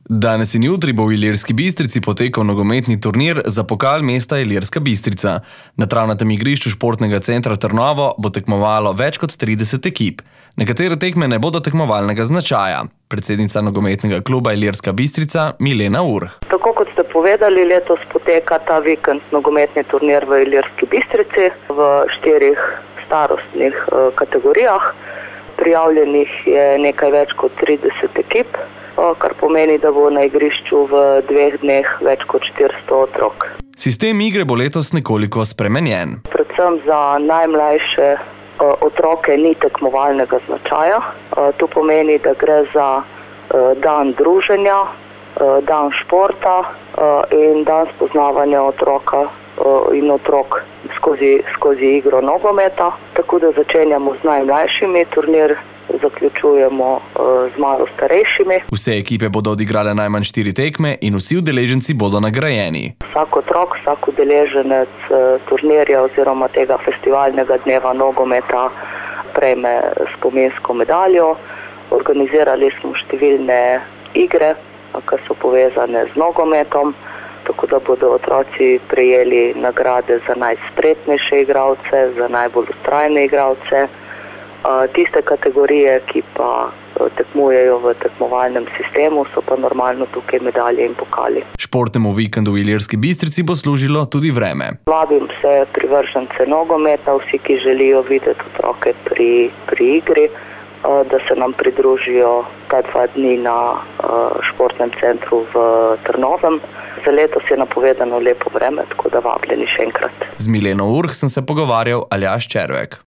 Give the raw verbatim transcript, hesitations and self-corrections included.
Danes in jutri bo v Ilirski Bistrici potekal nogometni turnir za pokal mesta Ilirska Bistrica. Na travnatem igrišču športnega centra Trnovo bo tekmovalo več kot trideset ekip. Nekatere tekme ne bodo tekmovalnega značaja. Predsednica nogometnega kluba Ilirska Bistrica Milena Urh. Tako kot ste povedali, letos poteka ta vikend nogometni turnir v Ilirski Bistrici v štirih starostnih uh, kategorijah. Prijavljenih je nekaj več kot trideset ekip, kar pomeni, da bo na igrišču v dveh dneh več kot štiristo otrok. Sistem igre bo letos nekoliko spremenjen. Predvsem za najmlajše otroke ni tekmovalnega značaja. To pomeni, da gre za dan druženja, dan športa in dan spoznavanja otroka in otrok skozi, skozi igro nogometa. Tako da začenjamo z najmlajšimi turnir, zaključujemo z malo starejšimi. Vse ekipe bodo odigrale najmanj štiri tekme in vsi udeleženci bodo nagrajeni. Vsak otrok, vsak udeleženec turnirja oziroma tega festivalnega dneva nogometa prejme spominsko medaljo. Organizirali smo številne igre, ki so povezane z nogometom, tako da bodo otroci prejeli nagrade za najspretnejše igralce, za najbolj ustrajne igralce. Tiste kategorije, ki pa tekmujejo v tekmovalnem sistemu, so pa normalno tukaj medalje in pokali. Športnemu vikendu v Ilirski Bistrici bo služilo tudi vreme. Vabim vse privržence nogometa, vsi, ki želijo videti otroke pri, pri igri, da se nam pridružijo ta dva dni na športnem centru v Trnovem. Za letos je napovedano lepo vreme, tako da vabljeni še enkrat. Z Mileno Urh sem se pogovarjal Aljaž Červek.